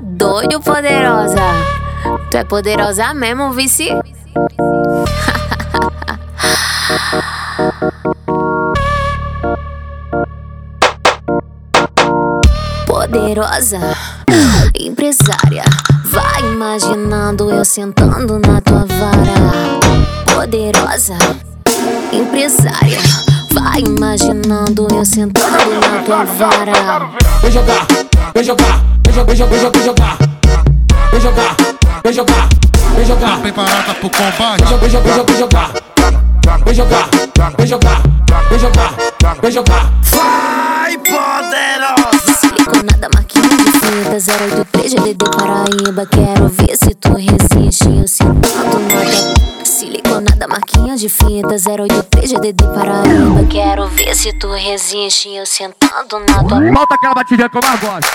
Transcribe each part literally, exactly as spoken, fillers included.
doido, poderosa? Tu é poderosa mesmo, vice? Poderosa, empresária, vai imaginando eu sentando na tua vara. Poderosa, empresária, vai imaginando eu sentando na tua vara. Vem jogar, vem jogar, vem jogar, vem jogar, vem jogar, vem jogar, vem jogar, vem jogar. Preparada pro combate. Vem jogar, vem jogar, vem jogar, vem jogar, vem jogar, vem jogar. Vai, poderosa! Siliconada, marquinha de fita, zero oito três G D D Paraíba. Quero ver se tu resiste, eu sentando na tua. Siliconada, marquinha de fita, zero oito três G D D Paraíba. Quero ver se tu resiste, eu sentando na tua. Volta aquela batidinha que eu mais gosto.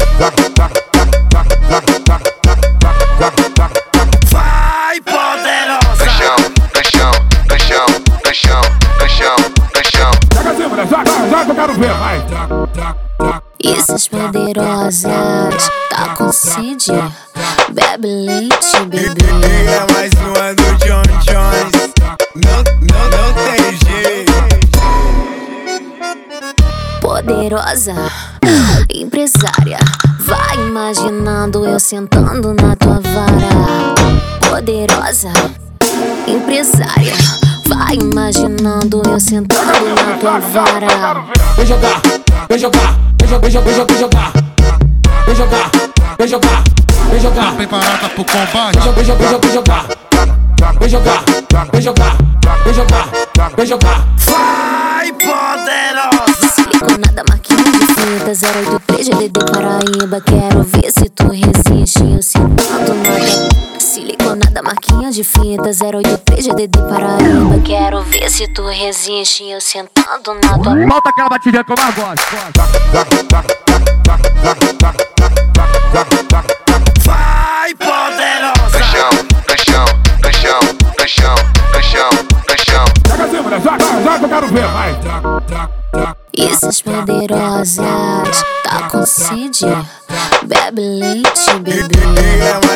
Vai, poderosa! Caixão, caixão, caixão, caixão, caixão, caixão. Joga assim, mulher, joga, joga que eu quero ver, vai. Essas poderosas, tá com sede? Bebe leite, bebê. É mais uma do John Jones. Não, não, não tem jeito. Poderosa, empresária, vai imaginando eu sentando na tua vara. Poderosa, empresária, vai imaginando eu sentando na tua vara. Vem jogar, vem jogar, vem jogar, vem jogar, vem jogar, vem jogar, vem jogar, vem jogar. Preparada pro combate. Vem jogar, vem jogar, vem jogar, vem jogar, vem jogar, vem jogar, vem jogar. Vai, poderosa! Siliconada, marquinha de fita, zero oito três G D D Paraíba. Quero ver se tu resiste, eu sentando na tua. Siliconada, marquinha de fita, zero oito três G D D Paraíba. Quero ver se tu resiste, eu sentando na tua. Volta aquela batidinha que eu mais gosto. Vai, poderosa! Caixão, caixão, caixão, caixão, caixão, caixão. Joga assim, mulher, joga, joga que eu quero ver, vai. Essas poderosas, tá com sede? Bebe leite, bebê. É